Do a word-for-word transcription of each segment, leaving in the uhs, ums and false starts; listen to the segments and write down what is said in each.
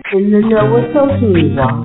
In the Know with Sohiniwa.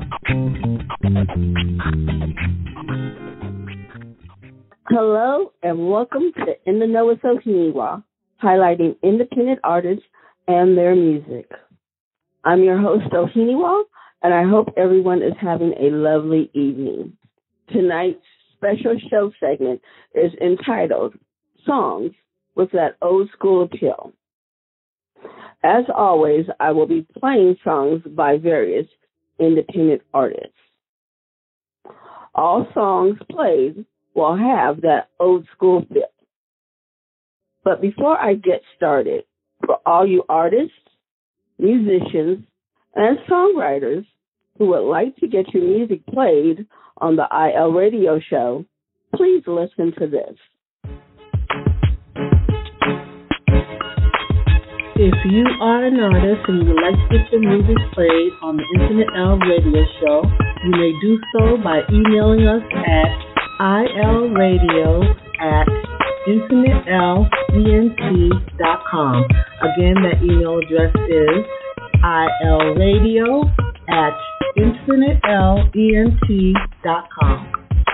Hello and welcome to In the Know with Sohiniwa, highlighting independent artists and their music. I'm your host, Sohiniwa, and I hope everyone is having a lovely evening. Tonight's special show segment is entitled Songs with That Old School Appeal. As always, I will be playing songs by various independent artists. All songs played will have that old school feel. But before I get started, for all you artists, musicians, and songwriters who would like to get your music played on the I L Radio show, please listen to this. If you are an artist and you would like to get your music played on the Infinite L Radio show, you may do so by emailing us at ilradio at infinitelent dot com. Again, that email address is ilradio at infinitelent dot com.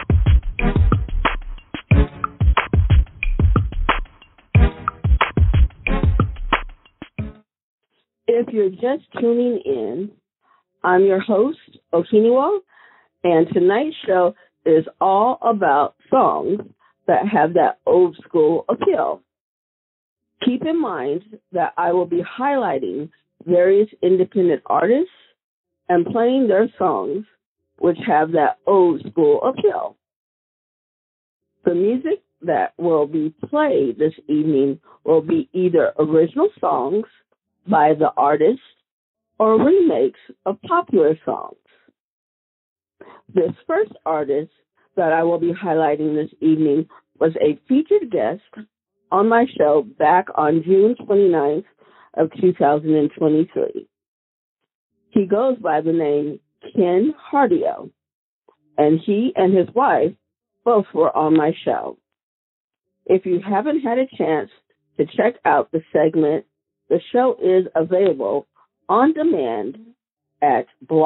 If you're just tuning in, I'm your host, Okiniwa, and tonight's show is all about songs that have that old school appeal. Keep in mind that I will be highlighting various independent artists and playing their songs which have that old school appeal. The music that will be played this evening will be either original songs by the artist or remakes of popular songs. This first artist that I will be highlighting this evening was a featured guest on my show back on June twenty-ninth of two thousand twenty-three. He goes by the name Ken Hardio, and he and his wife both were on my show. If you haven't had a chance to check out the segment, the show is available on demand at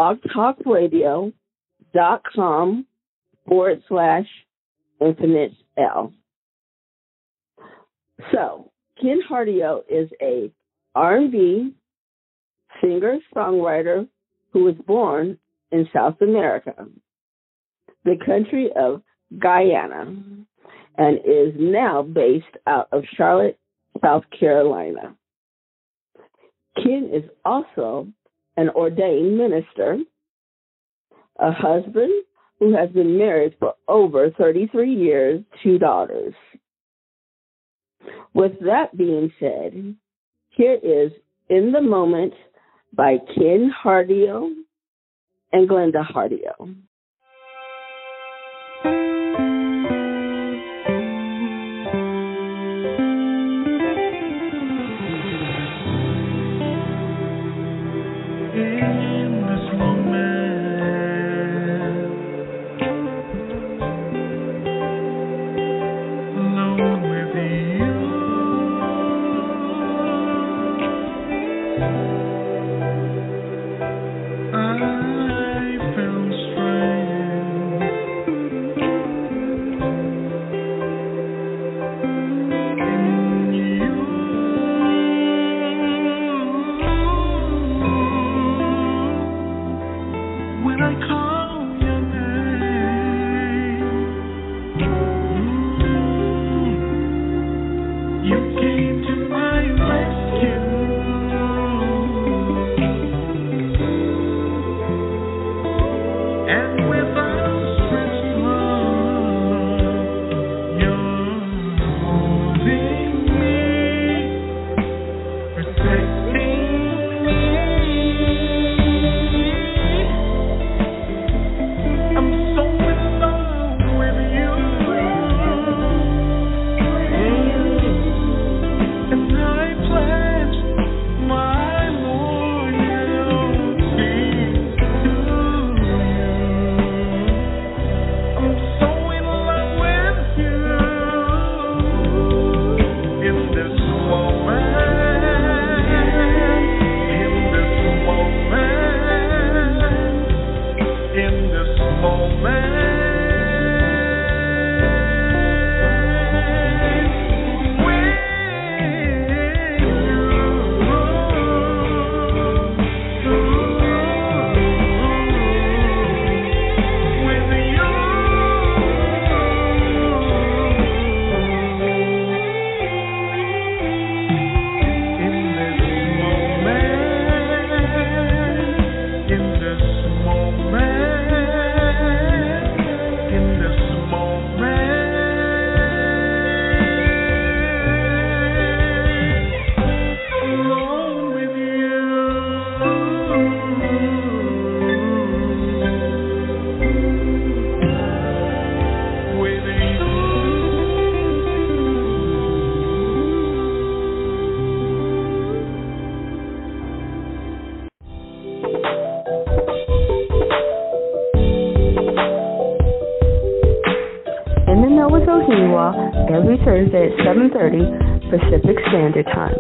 blogtalkradio.com forward slash infinite L. So, Ken Hardio is a R and B singer-songwriter who was born in South America, the country of Guyana, and is now based out of Charlotte, South Carolina. Ken is also an ordained minister, a husband who has been married for over thirty-three years, two daughters. With that being said, here is In the Moment by Ken Hardio and Glenda Hardio. You came to my rescue. every Thursday at seven thirty Pacific Standard Time.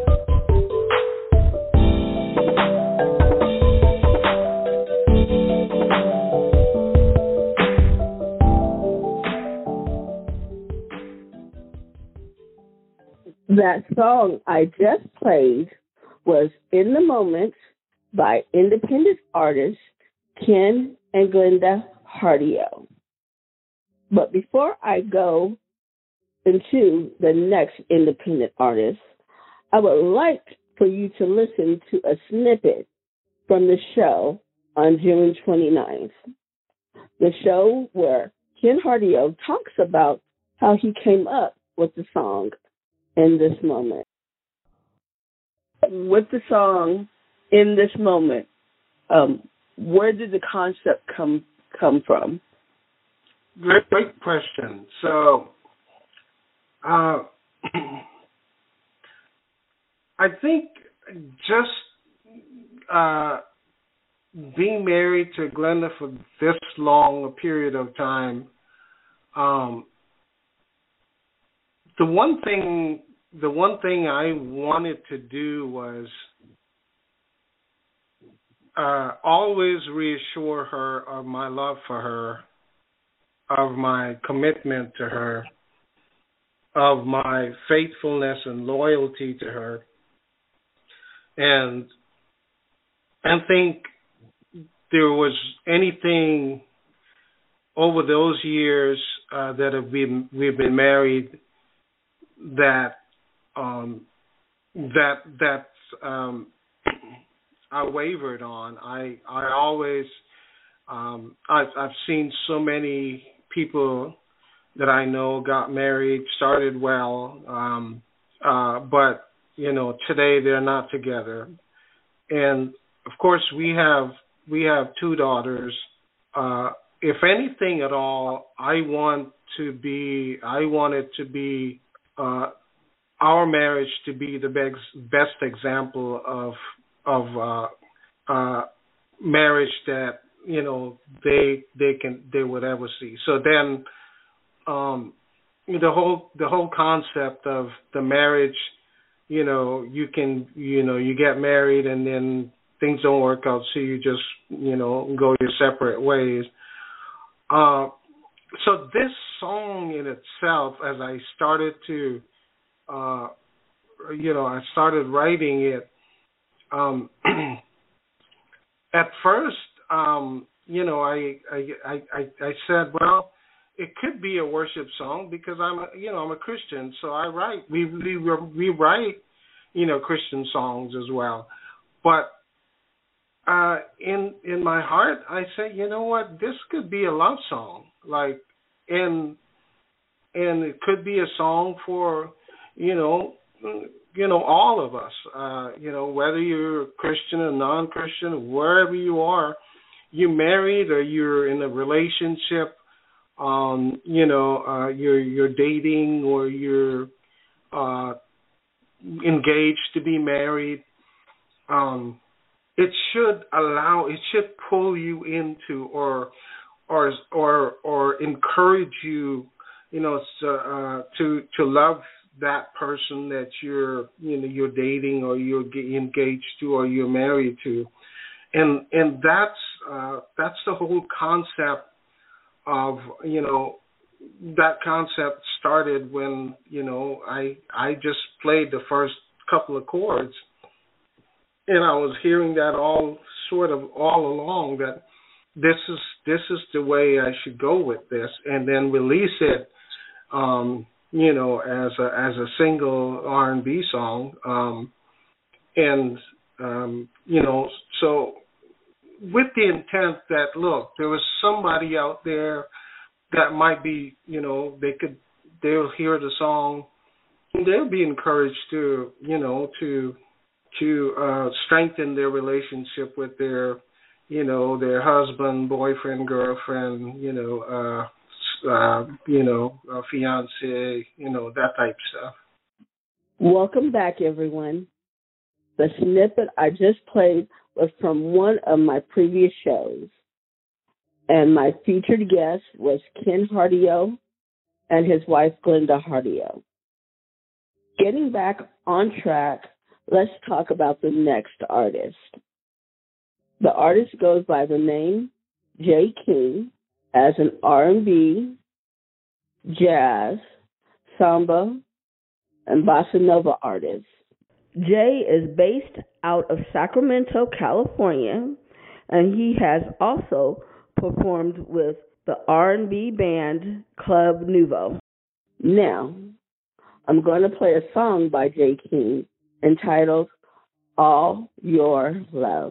That song I just played was In the Moment by independent artists Ken and Glenda Hardio. But before I go into the next independent artist, I would like for you to listen to a snippet from the show on June twenty-ninth. The show where Ken Hardio talks about how he came up with the song In This Moment. With the song In This Moment, um, where did the concept come come from? Great, great question. So, uh, I think just uh, being married to Glenda for this long a period of time, um, the one thing, the one thing I wanted to do was uh, always reassure her of my love for her, of my commitment to her, of my faithfulness and loyalty to her, and I think there was anything over those years uh, that have been we've been married that um, that that um, I wavered on. I I always um, I've I've seen so many people that I know got married, started well, um, uh, but you know today they're not together. And of course we have we have two daughters. Uh, if anything at all, I want to be I want it to be uh, our marriage to be the best best example of of uh, uh, marriage that you know they they can they would ever see. So then, um, the whole the whole concept of the marriage, you know, you can you know you get married and then things don't work out, so you just you know go your separate ways. Uh, so this song in itself, as I started to, uh, you know, I started writing it. Um, at first, um, you know, I, I I I said, well, it could be a worship song because I'm a, you know I'm a Christian, so I write we we we write you know Christian songs as well. But uh, in in my heart, I say, you know what, this could be a love song, like, and and it could be a song for you know. you know, all of us, uh, you know, whether you're Christian or non-Christian, wherever you are, you're married or you're in a relationship, um, you know, uh, you're you're dating or you're uh, engaged to be married. Um, it should allow, it should pull you into or or or or encourage you, you know, to uh, to to love that person that you're you know you're dating or you're engaged to or you're married to, and and that's uh, that's the whole concept of you know that concept started when you know I I just played the first couple of chords, and I was hearing that all sort of all along that this is this is the way I should go with this, and then release it. Um, you know, as a as a single R and B song, um, and um, you know, so with the intent that look, there was somebody out there that might be, you know, they could they'll hear the song, and they'll be encouraged to, you know, to to uh, strengthen their relationship with their, you know, their husband, boyfriend, girlfriend, you know. Uh, Uh, you know, uh, fiance, you know, that type stuff. Welcome back, everyone. The snippet I just played was from one of my previous shows, and my featured guest was Ken Hardio and his wife, Glenda Hardio. Getting back on track, let's talk about the next artist. The artist goes by the name Jay King as an R and B, jazz, samba, and bossa nova artist. Jay is based out of Sacramento, California, and he has also performed with the R and B band Club Nouveau. Now, I'm going to play a song by Jay King entitled All Your Love.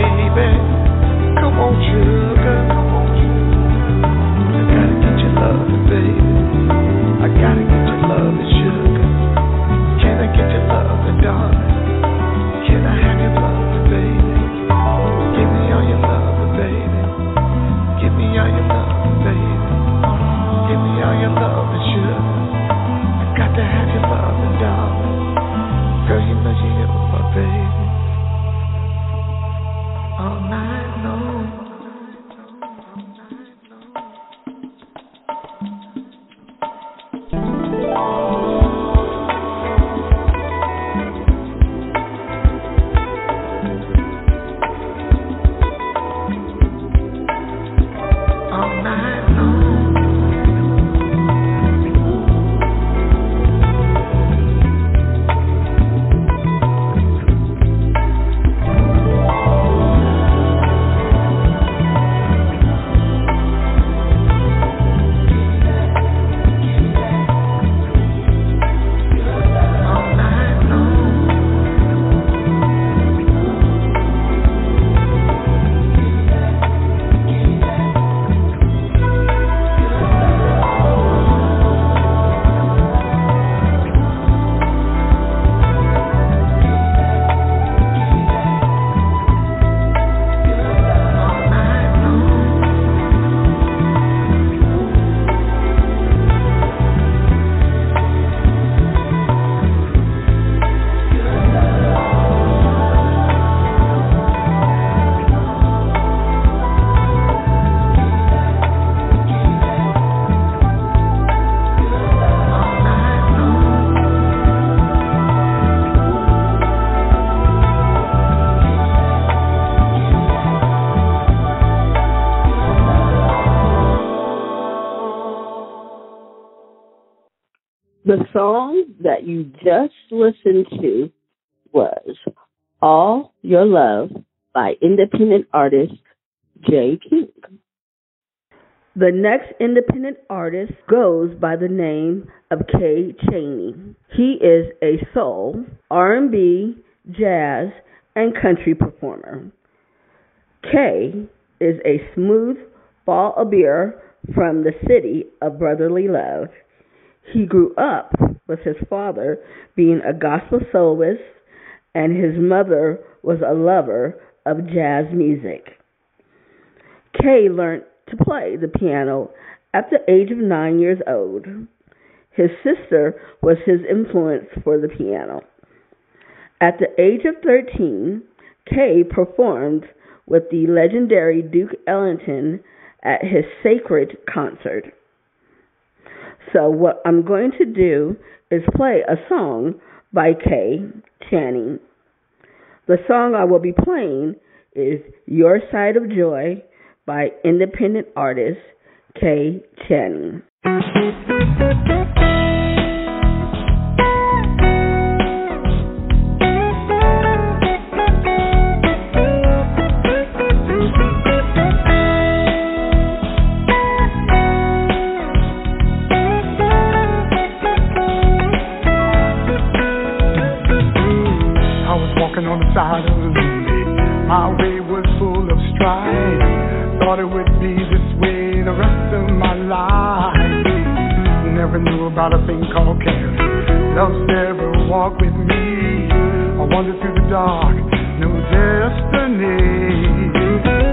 Sugar, I gotta get your love. The song that you just listened to was All Your Love by independent artist Jay King. The next independent artist goes by the name of Kay Chaney. He is a soul, R and B, jazz, and country performer. Kay is a smooth ball of beer from the city of brotherly love. He grew up with his father being a gospel soloist, and his mother was a lover of jazz music. Kay learned to play the piano at the age of nine years old. His sister was his influence for the piano. At the age of thirteen, Kay performed with the legendary Duke Ellington at his Sacred concert. So what I'm going to do is play a song by Kay Chaney. The song I will be playing is Your Side of Joy by independent artist Kay Chaney. On the side of the road, my way was full of strife. Thought it would be this way the rest of my life. Never knew about a thing called caring. Love's never walked with me. I wandered through the dark, no destiny.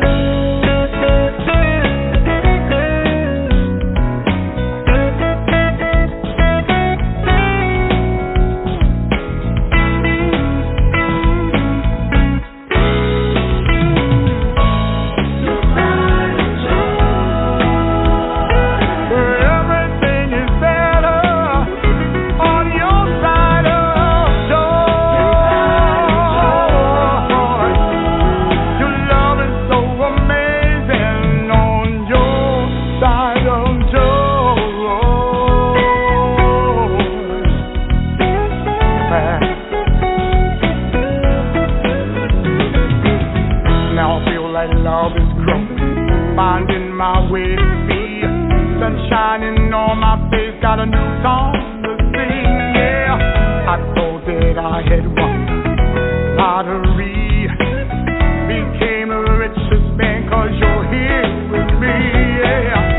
Shining on my face, got a new song to sing, yeah. I thought that I had won the lottery, became the richest man, cause you're here with me, yeah.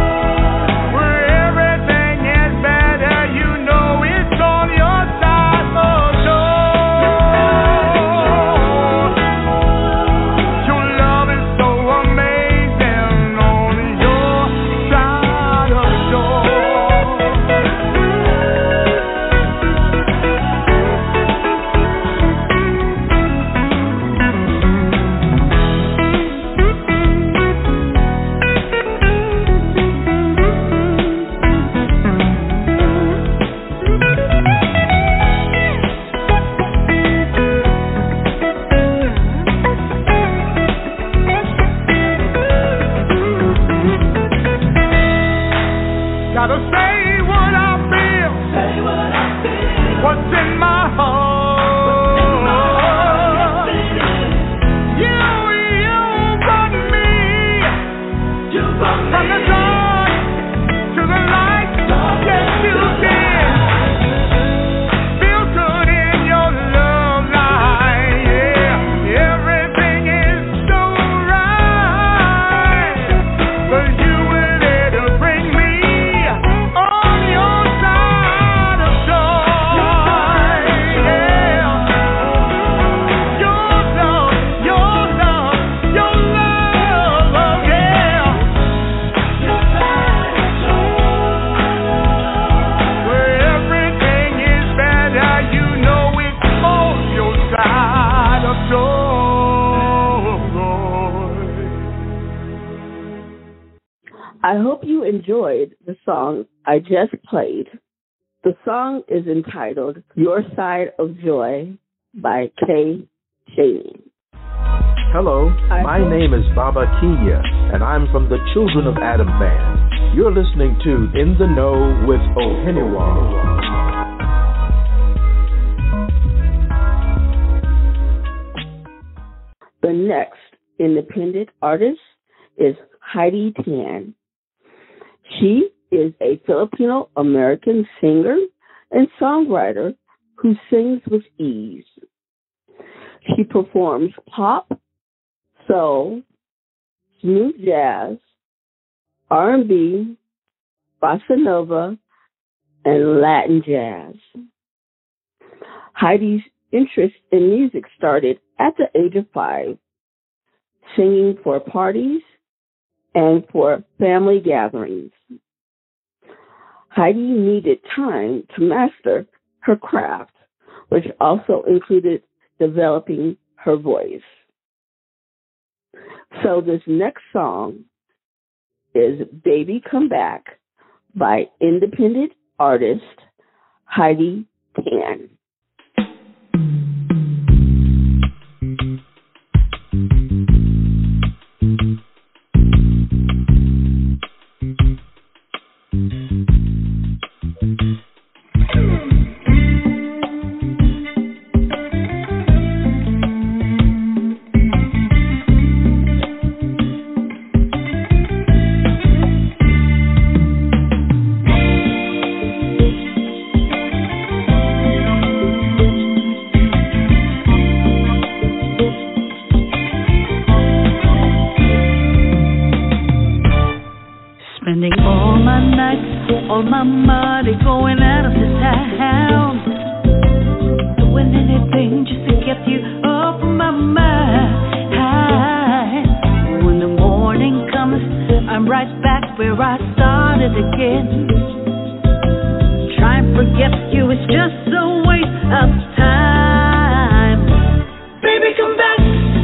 Where everything is better, you know it's on your side. I hope you enjoyed the song I just played. The song is entitled Your Side of Joy by Kay Chaney. Hello, my name is Baba Kenya, and I'm from the Children of Adam Band. You're listening to In the Know with Oheniwa. The next independent artist is Heidi Tan. She is a Filipino-American singer and songwriter who sings with ease. She performs pop, soul, smooth jazz, R and B, bossa nova, and Latin jazz. Heidi's interest in music started at the age of five, singing for parties and for family gatherings. Heidi needed time to master her craft, which also included developing her voice. So this next song is Baby Come Back by independent artist Heidi Tan. All my money going out of the town, doing anything just to get you off my mind. When the morning comes, I'm right back where I started again. Try and forget you, it's just a waste of time. Baby, come back.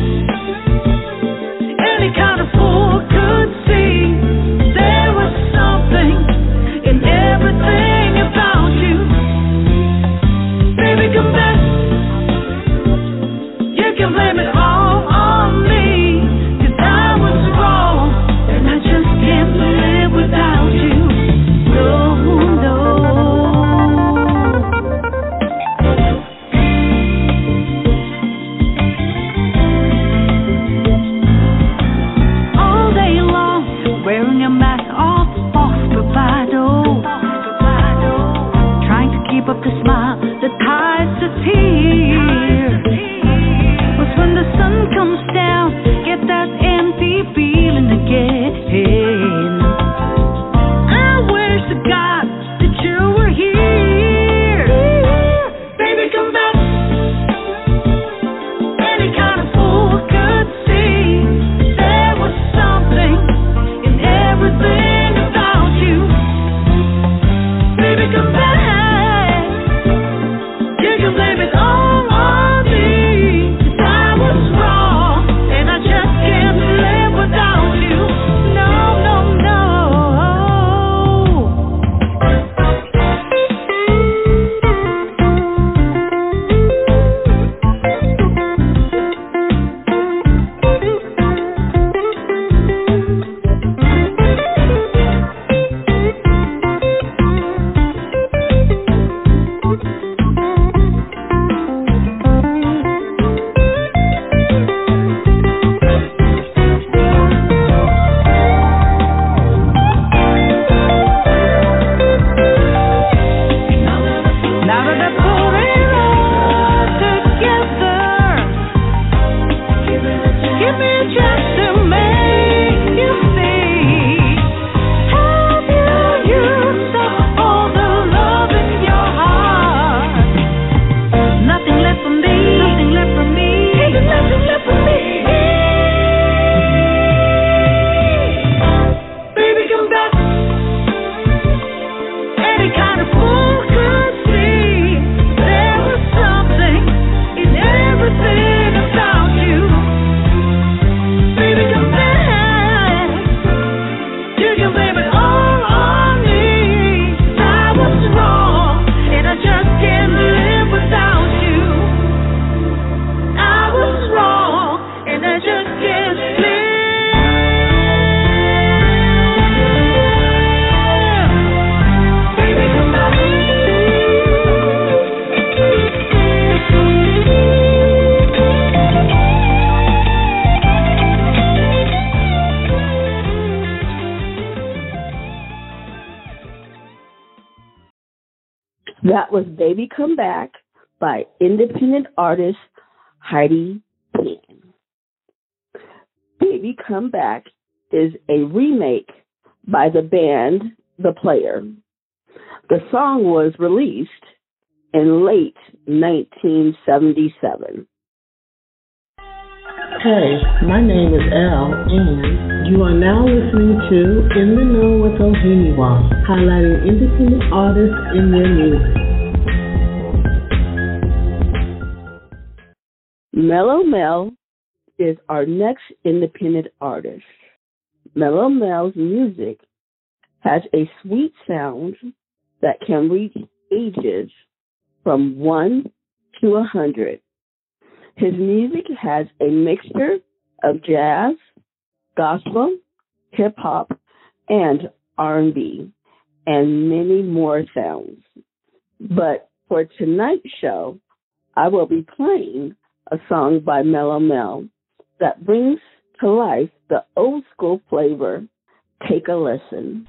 Any kind of fool could see there was something in everything about you. Baby, come back. You can blame it all on me, 'cause I was wrong, and I just can't live without you. No, no. That was Baby Come Back by independent artist Heidi Pan. Baby Come Back is a remake by the band The Player. The song was released in late nineteen seventy-seven. Hey, my name is Elle, and you are now listening to In the Know with Oheniwa, highlighting independent artists in their music. Mellow Mel is our next independent artist. Mellow Mel's music has a sweet sound that can reach ages from one to a hundred. His music has a mixture of jazz, gospel, hip-hop, and R and B, and many more sounds. But for tonight's show, I will be playing a song by Mellow Mel that brings to life the old school flavor. Take a listen.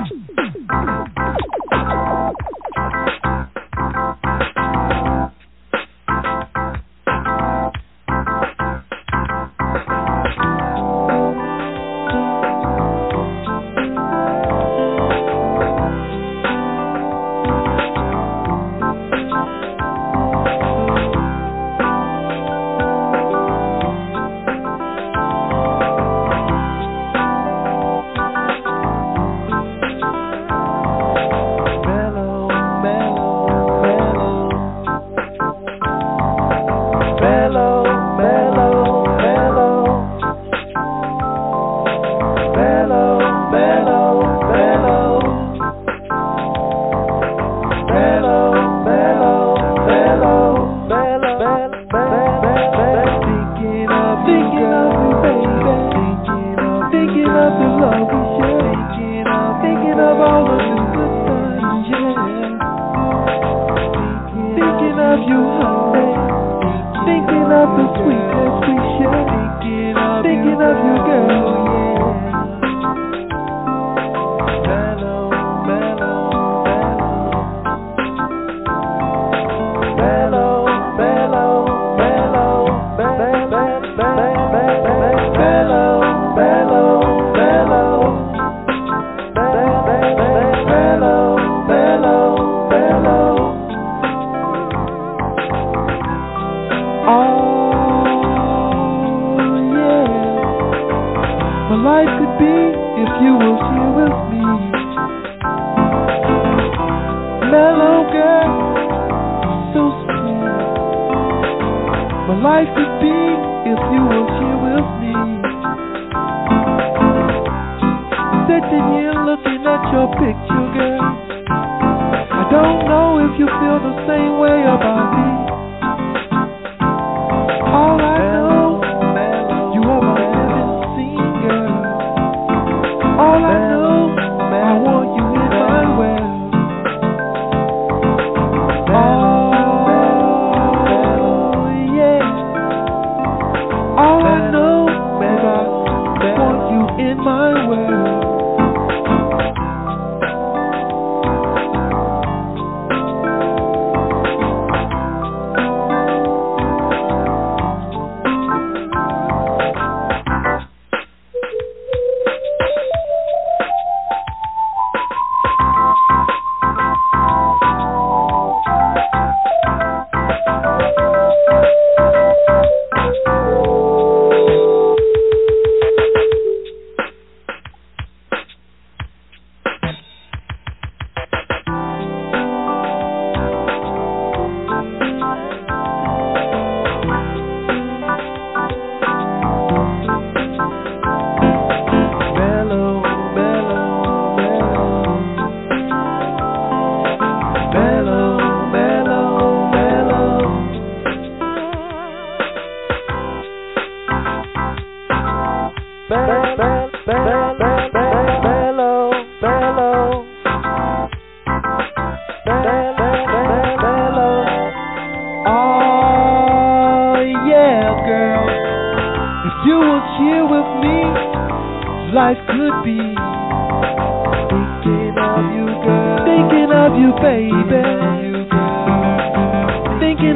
Life could be thinking of you, girl. Thinking of you, baby.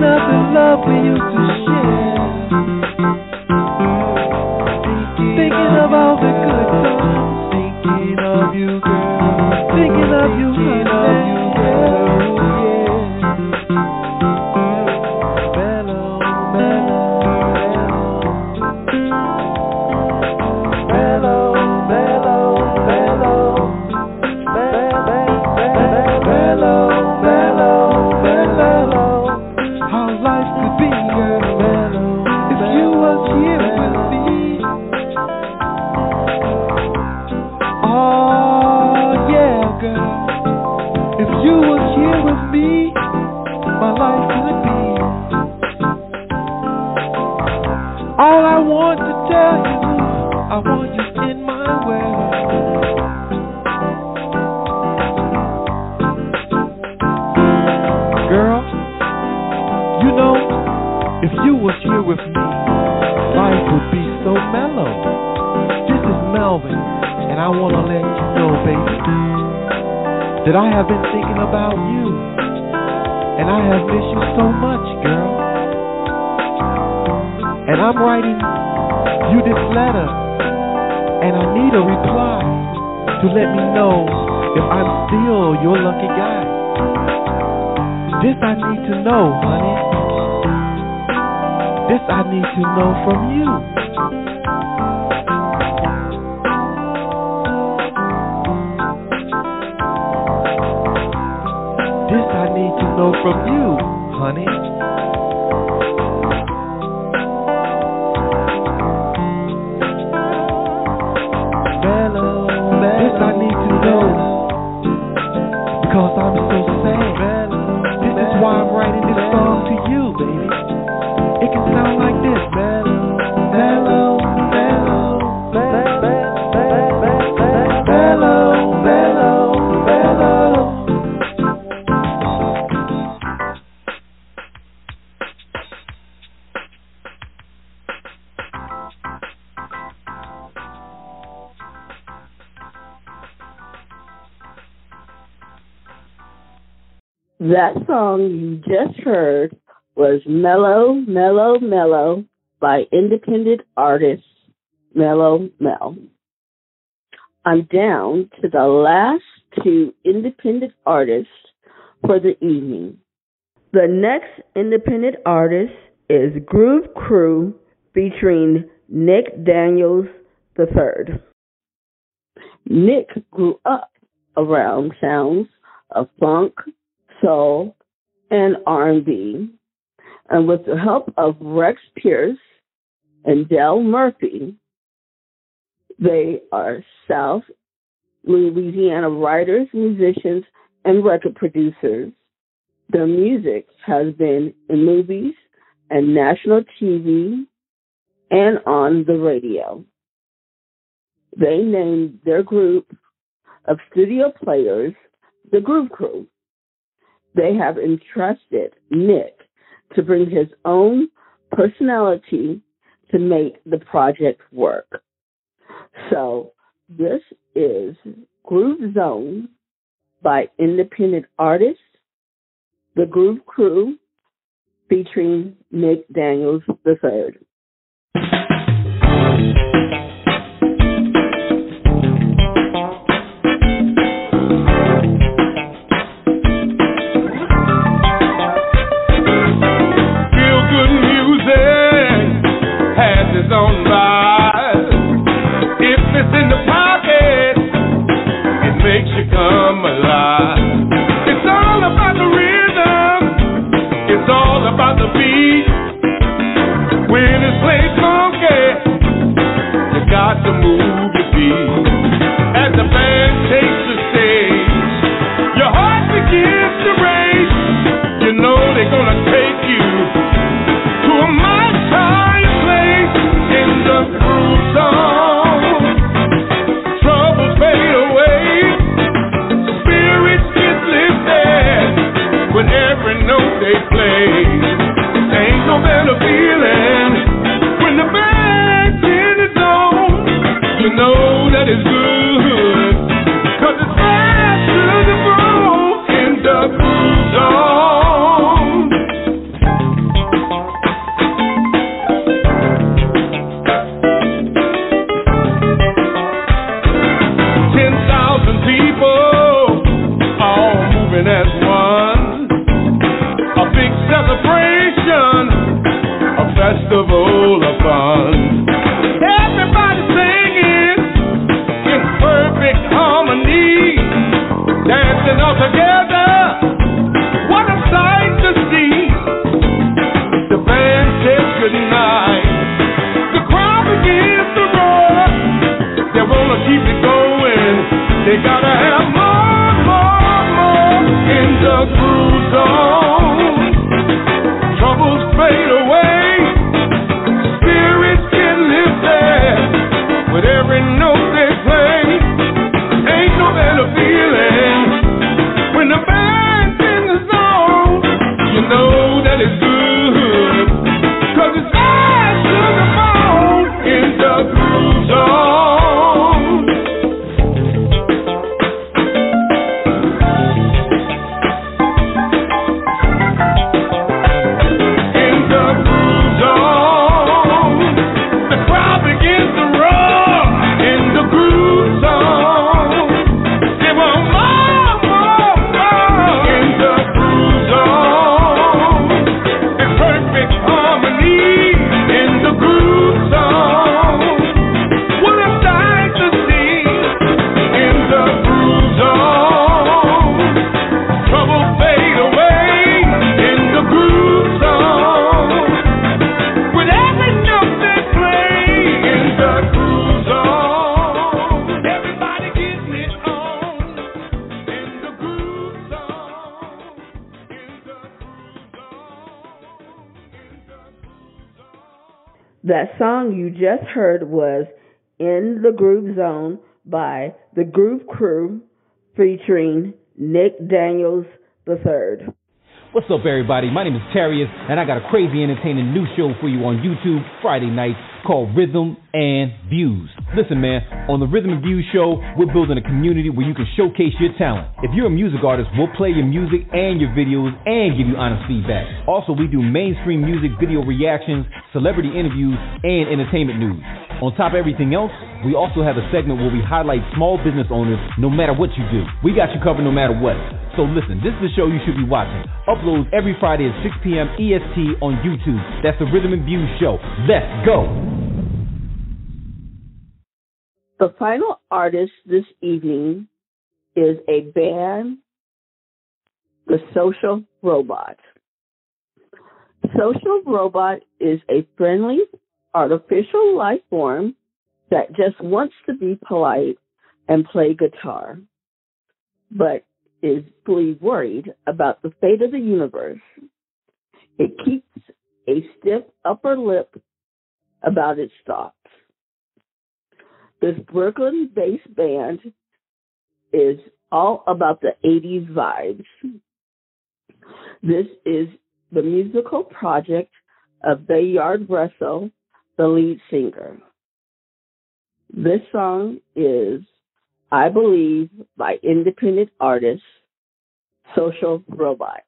Thinking of the love we used to share. Thinking of all the good times. Thinking of you, girl. Thinking of you, thinking of you, girl. Yeah. Mellow, mellow, mellow, mellow, mellow, mellow, mellow, mellow. How life could be, girl, if you was here with me. Oh yeah, girl. If you was here with me, my life could be. All I want to tell you, I want you in my way. Girl, you know, if you was here with me, life would be so mellow. This is Melvin, and I want to let you know, baby, that I have been thinking about you, and I have missed you so much, girl. And I'm writing you this letter, and I need a reply to let me know if I'm still your lucky guy. This I need to know, honey. This I need to know from you. This I need to know from you, honey. Mellow, mellow, this I need to know because I'm so sad. Mellow, this mellow, is why I'm writing this mellow, song to you, baby. It can sound like this. Mellow, mellow, mellow, mellow, mellow, mellow, mellow. That song you just heard was Mellow, Mellow, Mellow by independent artist Mellow Mel. I'm down to the last two independent artists for the evening. The next independent artist is Groove Crew featuring Nick Daniels the third. Nick grew up around sounds of funk, soul, and R and B, and with the help of Rex Pierce and Del Murphy, they are South Louisiana writers, musicians, and record producers. Their music has been in movies and national T V and on the radio. They named their group of studio players the Groove Crew. They have entrusted Nick to bring his own personality to make the project work. So this is Groove Zone by independent artist, the Groove Crew, featuring Nick Daniels the third. When people all moving as one. A big celebration, a festival of fun. Everybody singing in perfect harmony, dancing all together. What a sight to see. The band says goodnight. The crowd begins to roar. They wanna keep it going. They gotta have more, more, more in the groove zone. Troubles fade away. Spirits get lifted with every note they play. Ain't no better feeling when the band's in the zone. You know that it's good, 'cause it's ass to the bone in the groove zone. That song you just heard was In the Groove Zone by The Groove Crew featuring Nick Daniels the third. What's up, everybody? My name is Terrius, and I got a crazy entertaining new show for you on YouTube Friday nights called Rhythm and Views. Listen, man, on the Rhythm and Views show, we're building a community where you can showcase your talent. If you're a music artist, we'll play your music and your videos and give you honest feedback. Also, we do mainstream music video reactions, celebrity interviews, and entertainment news. On top of everything else, we also have a segment where we highlight small business owners no matter what you do. We got you covered no matter what. So listen, this is the show you should be watching. Uploads every Friday at six p.m. E S T on YouTube. That's the Rhythm and Views show. Let's go. The final artist this evening is a band, The Social Robot. Social Robot is a friendly, artificial life form that just wants to be polite and play guitar, but is fully worried about the fate of the universe. It keeps a stiff upper lip about its thoughts. This Brooklyn-based band is all about the eighties vibes. This is the musical project of Bayard Russell, the lead singer. This song is I Believe by independent artist Social Robot.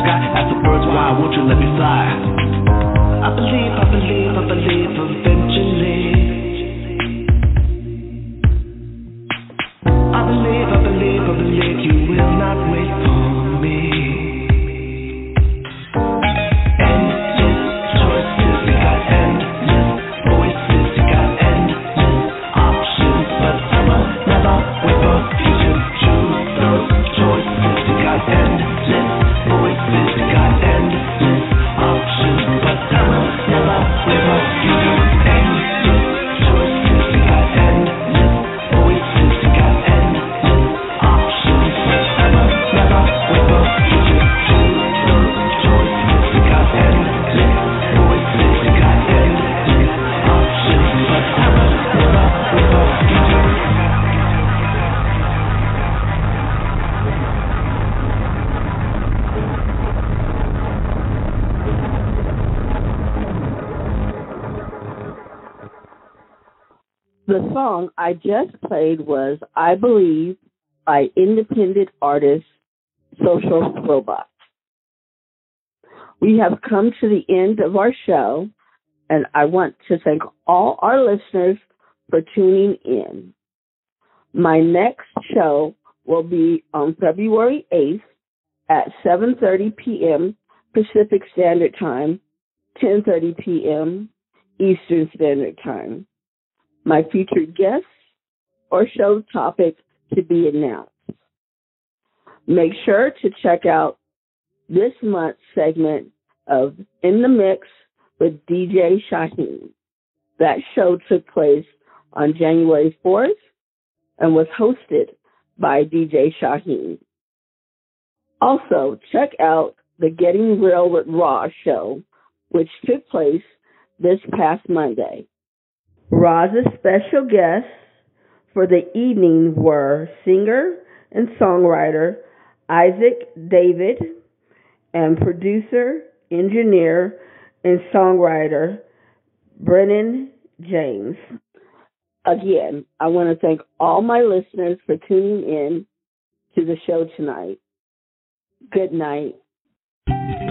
sky. Ask the birds why won't you let me fly? I believe, I believe, I believe eventually. I believe, I believe, I believe you will not wait for me. Endless choices, we got endless voices, we got endless options, but I will never wait for you to choose those choices. We got endless voices, we got endless options, but I will never wait for you to endless choices. We got endless voices, we got endless options, but I will never wait for you to choose those choices. We got endless voices, we got endless options, but I will never wait for you to. The song I just played was I Believe by independent artist Social Robot. We have come to the end of our show, and I want to thank all our listeners for tuning in. My next show will be on February eighth at seven thirty p.m. Pacific Standard Time, ten thirty p.m. Eastern Standard Time. My featured guests or show topic to be announced. Make sure to check out this month's segment of In the Mix with D J Shaheen. That show took place on January fourth and was hosted by D J Shaheen. Also, check out the Getting Real with Raw show, which took place this past Monday. Roz's special guests for the evening were singer and songwriter Isaac David and producer, engineer, and songwriter Brennan James. Again, I want to thank all my listeners for tuning in to the show tonight. Good night.